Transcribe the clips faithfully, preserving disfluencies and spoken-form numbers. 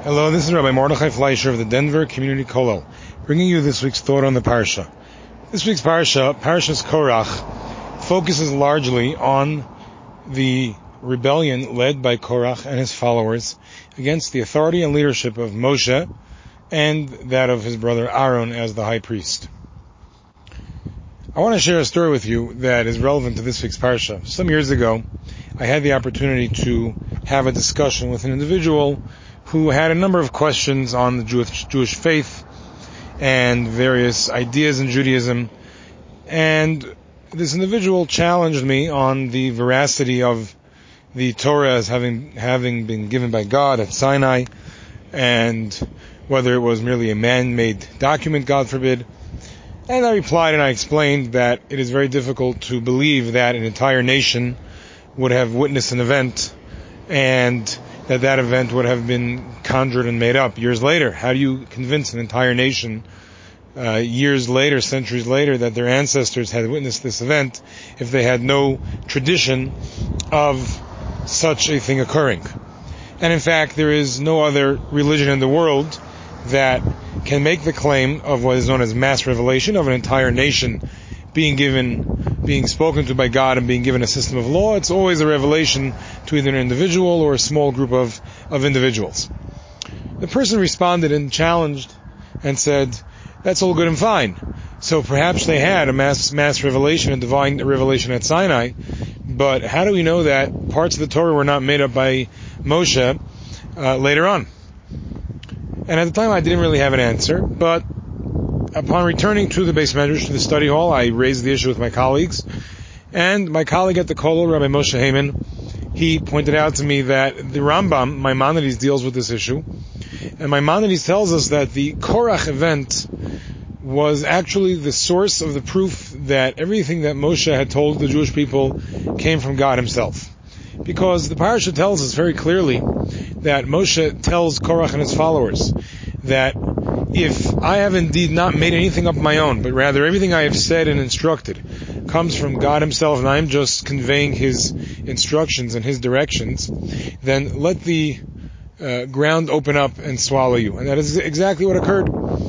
Hello, this is Rabbi Mordechai Fleischer of the Denver Community Kollel, bringing you this week's thought on the Parsha. This week's Parsha, Parshas Korach, focuses largely on the rebellion led by Korach and his followers against the authority and leadership of Moshe and that of his brother Aaron as the high priest. I want to share a story with you that is relevant to this week's Parsha. Some years ago, I had the opportunity to have a discussion with an individual who had a number of questions on the Jewish, Jewish faith and various ideas in Judaism. And this individual challenged me on the veracity of the Torah as having, having been given by God at Sinai, and whether it was merely a man-made document, God forbid. And I replied and I explained that it is very difficult to believe that an entire nation would have witnessed an event and that that event would have been conjured and made up years later. How do you convince an entire nation uh, years later, centuries later, that their ancestors had witnessed this event if they had no tradition of such a thing occurring? And in fact, there is no other religion in the world that can make the claim of what is known as mass revelation, of an entire nation being given, being spoken to by God and being given a system of law. It's always a revelation to either an individual or a small group of, of individuals. The person responded and challenged and said, that's all good and fine. So perhaps they had a mass, mass revelation, a divine revelation at Sinai, but how do we know that parts of the Torah were not made up by Moshe uh, later on? And at the time I didn't really have an answer, but upon returning to the Beis Medrash, to the study hall, I raised the issue with my colleagues, and my colleague at the Kollel, Rabbi Moshe Heyman, he pointed out to me that the Rambam, Maimonides, deals with this issue, and Maimonides tells us that the Korach event was actually the source of the proof that everything that Moshe had told the Jewish people came from God himself. Because the Parasha tells us very clearly that Moshe tells Korach and his followers that if I have indeed not made anything up my own, but rather everything I have said and instructed comes from God himself, and I'm just conveying his instructions and his directions, then let the uh, ground open up and swallow you. And that is exactly what occurred.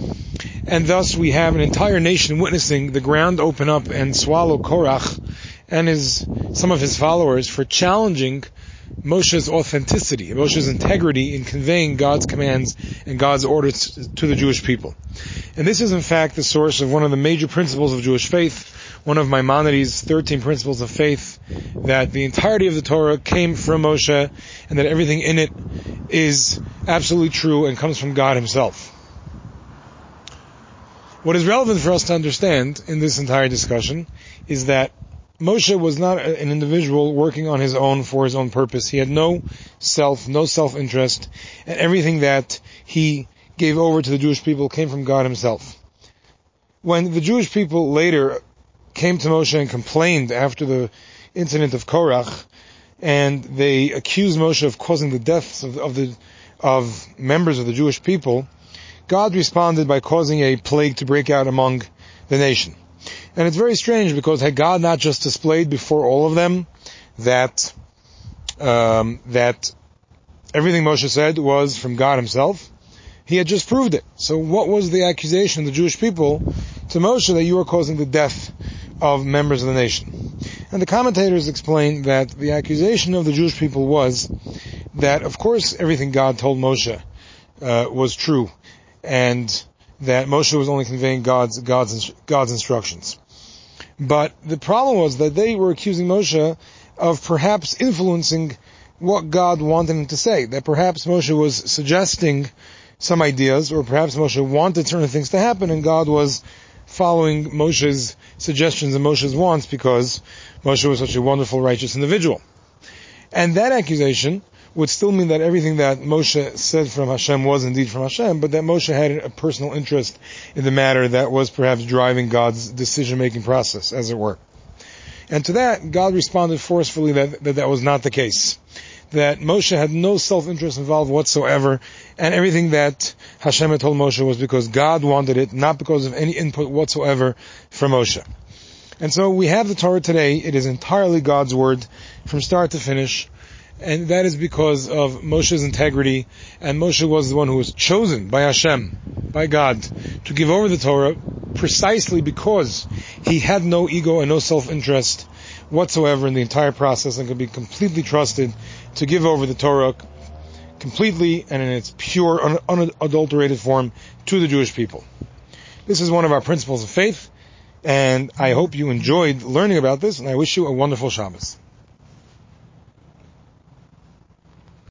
And thus we have an entire nation witnessing the ground open up and swallow Korach and his some of his followers for challenging Moshe's authenticity, Moshe's integrity in conveying God's commands and God's orders to the Jewish people. And this is in fact the source of one of the major principles of Jewish faith, one of Maimonides' thirteen principles of faith, that the entirety of the Torah came from Moshe and that everything in it is absolutely true and comes from God himself. What is relevant for us to understand in this entire discussion is that Moshe was not an individual working on his own for his own purpose. He had no self, no self-interest, and everything that he gave over to the Jewish people came from God himself. When the Jewish people later came to Moshe and complained after the incident of Korach, and they accused Moshe of causing the deaths of, of the of members of the Jewish people, God responded by causing a plague to break out among the nation. And it's very strange because had God not just displayed before all of them that um, that everything Moshe said was from God himself, he had just proved it. So what was the accusation of the Jewish people to Moshe that you are causing the death of members of the nation? And the commentators explain that the accusation of the Jewish people was that, of course, everything God told Moshe uh, was true, and that Moshe was only conveying God's God's God's instructions. But the problem was that they were accusing Moshe of perhaps influencing what God wanted him to say, that perhaps Moshe was suggesting some ideas, or perhaps Moshe wanted certain things to happen, and God was following Moshe's suggestions and Moshe's wants because Moshe was such a wonderful, righteous individual. And that accusation would still mean that everything that Moshe said from Hashem was indeed from Hashem, but that Moshe had a personal interest in the matter that was perhaps driving God's decision-making process, as it were. And to that, God responded forcefully that, that that was not the case. That Moshe had no self-interest involved whatsoever, and everything that Hashem had told Moshe was because God wanted it, not because of any input whatsoever from Moshe. And so we have the Torah today. It is entirely God's word from start to finish. And that is because of Moshe's integrity, and Moshe was the one who was chosen by Hashem, by God, to give over the Torah precisely because he had no ego and no self-interest whatsoever in the entire process, and could be completely trusted to give over the Torah completely and in its pure, un- unadulterated form to the Jewish people. This is one of our principles of faith, and I hope you enjoyed learning about this, and I wish you a wonderful Shabbos.